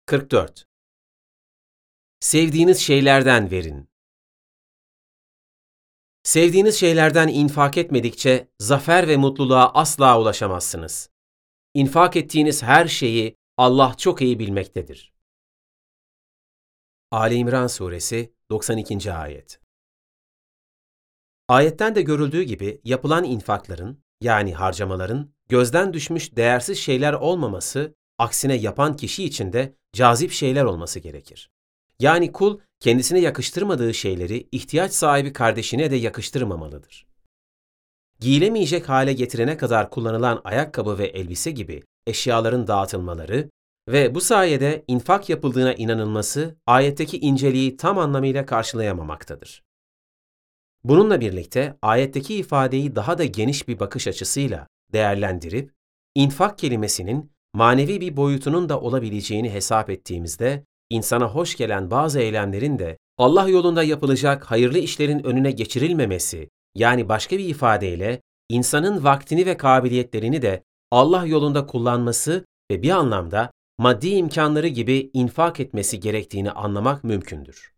44. Sevdiğiniz şeylerden verin. Sevdiğiniz şeylerden infak etmedikçe zafer ve mutluluğa asla ulaşamazsınız. İnfak ettiğiniz her şeyi Allah çok iyi bilmektedir. Ali İmran Suresi 92. Ayet. Ayetten de görüldüğü gibi yapılan infakların, yani harcamaların, gözden düşmüş değersiz şeyler olmaması, aksine yapan kişi için de cazip şeyler olması gerekir. Yani kul, kendisine yakıştırmadığı şeyleri ihtiyaç sahibi kardeşine de yakıştırmamalıdır. Giyilemeyecek hale getirene kadar kullanılan ayakkabı ve elbise gibi eşyaların dağıtılmaları ve bu sayede infak yapıldığına inanılması, ayetteki inceliği tam anlamıyla karşılayamamaktadır. Bununla birlikte ayetteki ifadeyi daha da geniş bir bakış açısıyla değerlendirip, infak kelimesinin manevi bir boyutunun da olabileceğini hesap ettiğimizde, insana hoş gelen bazı eylemlerin de Allah yolunda yapılacak hayırlı işlerin önüne geçirilmemesi, yani başka bir ifadeyle insanın vaktini ve kabiliyetlerini de Allah yolunda kullanması ve bir anlamda maddi imkanları gibi infak etmesi gerektiğini anlamak mümkündür.